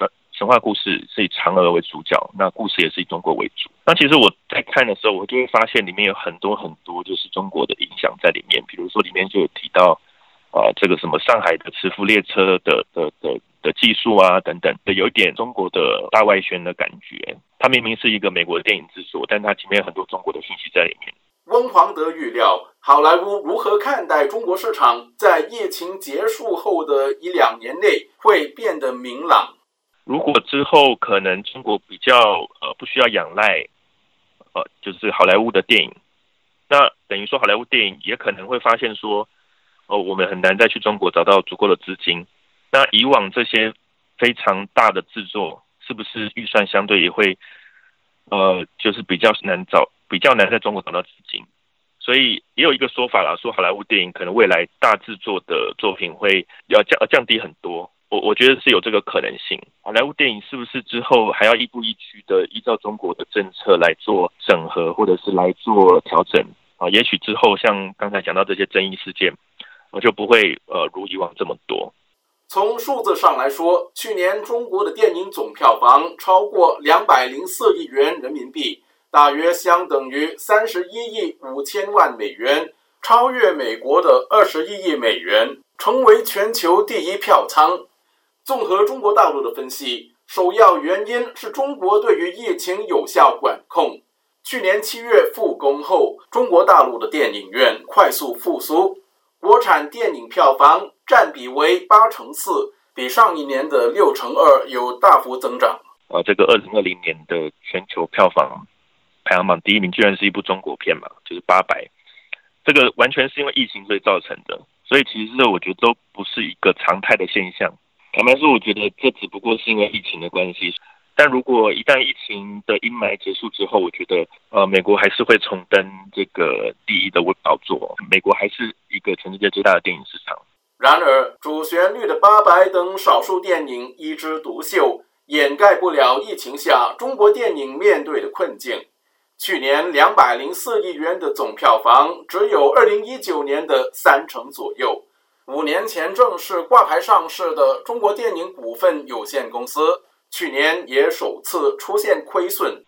神话故事是以嫦娥为主角，那故事也是以中国为主。那其实我在看的时候，我就会发现里面有很多很多就是中国的影响在里面。比如说里面就有提到啊、呃，这个什么上海的磁浮列车的的的的技术啊等等，有一点中国的大外宣的感觉。它明明是一个美国的电影制作，但它里面有很多中国的信息在里面。 温黄德预料，好莱坞如何看待中国市场，在疫情结束后的一两年内会变得明朗。 如果之后可能中国比较呃不需要仰赖呃就是好莱坞的电影，那等于说好莱坞电影也可能会发现说，哦、呃、我们很难再去中国找到足够的资金。那以往这些非常大的制作，是不是预算相对也会呃就是比较难找？比较难在中国找到资金，所以也有一个说法啦，说好莱坞电影可能未来大制作的作品会要降降低很多。我我觉得是有这个可能性。好莱坞电影是不是之后还要亦步亦趋的依照中国的政策来做整合，或者是来做调整啊？也许之后像刚才讲到这些争议事件，我就不会呃如以往这么多。 从数字上来说，去年中国的电影总票房超过两百零四亿元人民币。大约相等于三十一亿五千万美元，超越美国的二十一亿美元，成为全球第一票仓。综合中国大陆的分析，首要原因是中国对于疫情有效管控。去年七月复工后，中国大陆的电影院快速复苏，国产电影票房占比为八成四，比上一年的六成二有大幅增长。 啊，这个二零二零年的全球票房排行榜第一名居然是一部中国片嘛，就是八百，这个完全是因为疫情所以造成的，所以其实我觉得都不是一个常态的现象。坦白说，我觉得这只不过是因为疫情的关系，但如果一旦疫情的阴霾结束之后，我觉得呃，美国还是会重登这个第一的宝座，美国还是一个全世界最大的电影市场。 然而，主旋律的八佰等少数电影一枝独秀，掩盖不了疫情下中国电影面对的困境。去年两百零四亿元的总票房只有二零一九年的三成左右。五年前正式挂牌上市的中国电影股份有限公司，去年也首次出现亏损。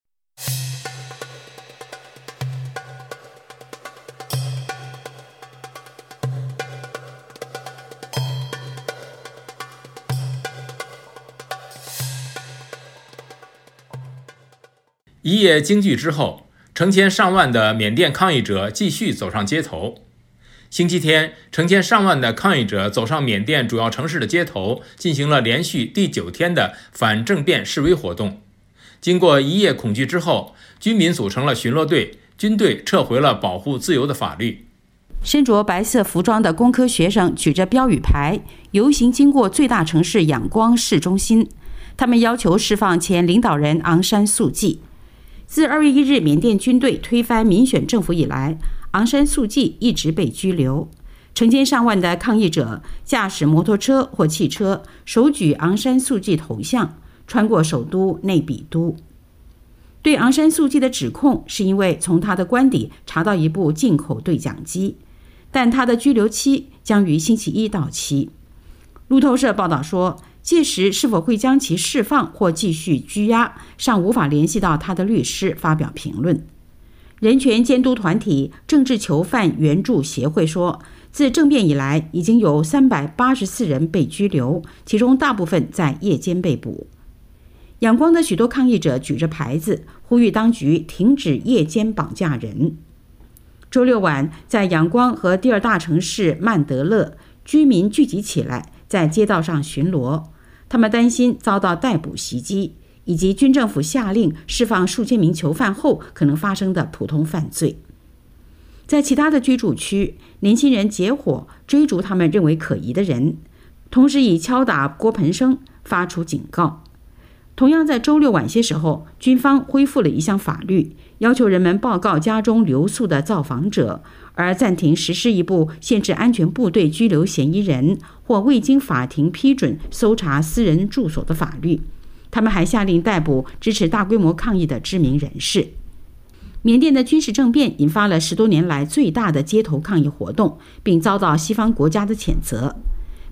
一夜惊惧之后，成千上万的缅甸抗议者继续走上街头。星期天，成千上万的抗议者走上缅甸主要城市的街头，进行了连续第九天的反政变示威活动。经过一夜恐惧之后，军民组成了巡逻队，军队撤回了保护自由的法律。 身着白色服装的工科学生举着标语牌游行经过最大城市仰光市中心，他们要求释放前领导人昂山素季。自二月一日缅甸军队推翻民选政府以来，昂山素季一直被拘留。成千上万的抗议者驾驶摩托车或汽车，手举昂山素季头像，穿过首都内比都。对昂山素季的指控是因为从他的官邸查到一部进口对讲机，但他的拘留期将于星期一到期。路透社报道说，届时是否会将其释放或继续拘押，尚无法联系到他的律师发表评论。人权监督团体政治囚犯援助协会说，自政变以来，已经有三百八十四人被拘留，其中大部分在夜间被捕。仰光的许多抗议者举着牌子，呼吁当局停止夜间绑架人。周六晚，在仰光和第二大城市曼德勒，居民聚集起来，在街道上巡逻。他们担心遭到逮捕袭击，以及军政府下令释放数千名囚犯后可能发生的普通犯罪。在其他的居住区，年轻人结伙追逐他们认为可疑的人，同时以敲打锅盆声发出警告。同样在周六晚些时候，军方恢复了一项法律，要求人们报告家中留宿的造访者，而暂停实施一部限制安全部队拘留嫌疑人或未经法庭批准搜查私人住所的法律。他们还下令逮捕支持大规模抗议的知名人士。缅甸的军事政变引发了十多年来最大的街头抗议活动，并遭到西方国家的谴责。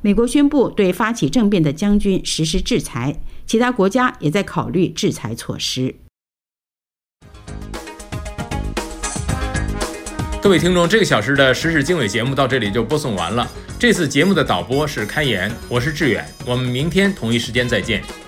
美国宣布对发起政变的将军实施制裁，其他国家也在考虑制裁措施。 各位听众，这个小时的时事经纬节目到这里就播送完了。这次节目的导播是开言，我是志远，我们明天同一时间再见。